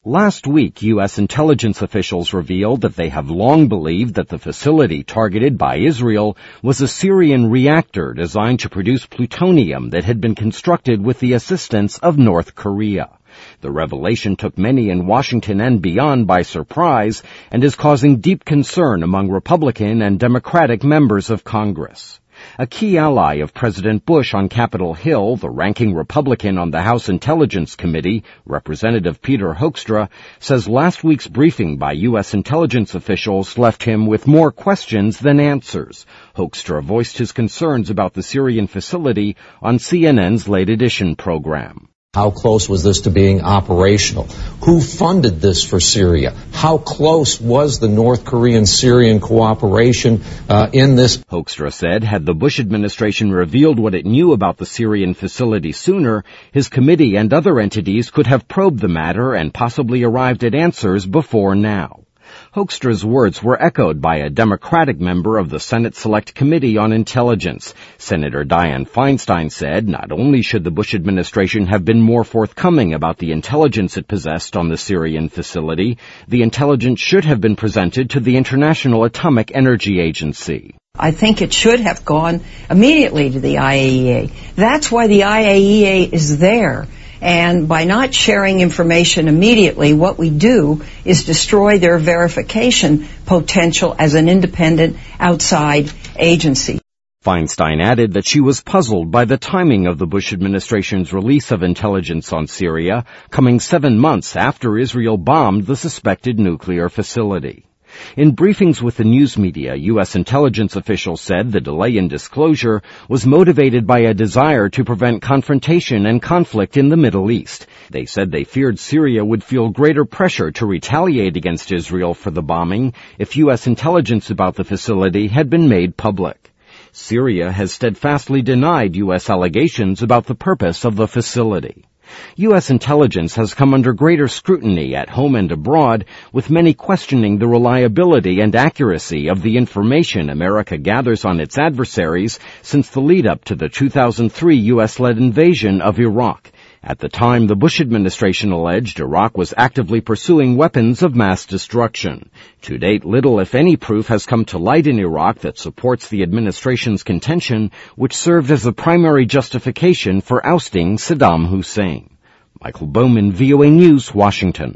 Last week, U.S. intelligence officials revealed that they have long believed that the facility targeted by Israel was a Syrian reactor designed to produce plutonium that had been constructed with the assistance of North Korea. The revelation took many in Washington and beyond by surprise and is causing deep concern among Republican and Democratic members of Congress. A key ally of President Bush on Capitol Hill, the ranking Republican on the House Intelligence Committee, Representative Peter Hoekstra, says last week's briefing by U.S. intelligence officials left him with more questions than answers. Hoekstra voiced his concerns about the Syrian facility on CNN's Late Edition program. How close was this to being operational? Who funded this for Syria? How close was the North Korean-Syrian cooperation in this? Hoekstra said had the Bush administration revealed what it knew about the Syrian facility sooner, his committee and other entities could have probed the matter and possibly arrived at answers before now. Hoekstra's words were echoed by a Democratic member of the Senate Select Committee on Intelligence. Senator Dianne Feinstein said not only should the Bush administration have been more forthcoming about the intelligence it possessed on the Syrian facility, the intelligence should have been presented to the International Atomic Energy Agency. I think it should have gone immediately to the IAEA. That's why the IAEA is there. And by not sharing information immediately, what we do is destroy their verification potential as an independent outside agency. Feinstein added that she was puzzled by the timing of the Bush administration's release of intelligence on Syria, coming 7 months after Israel bombed the suspected nuclear facility. In briefings with the news media, U.S. intelligence officials said the delay in disclosure was motivated by a desire to prevent confrontation and conflict in the Middle East. They said they feared Syria would feel greater pressure to retaliate against Israel for the bombing if U.S. intelligence about the facility had been made public. Syria has steadfastly denied U.S. allegations about the purpose of the facility. U.S. intelligence has come under greater scrutiny at home and abroad, with many questioning the reliability and accuracy of the information America gathers on its adversaries since the lead-up to the 2003 U.S.-led invasion of Iraq. At the time, the Bush administration alleged Iraq was actively pursuing weapons of mass destruction. To date, little, if any, proof has come to light in Iraq that supports the administration's contention, which served as the primary justification for ousting Saddam Hussein. Michael Bowman, VOA News, Washington.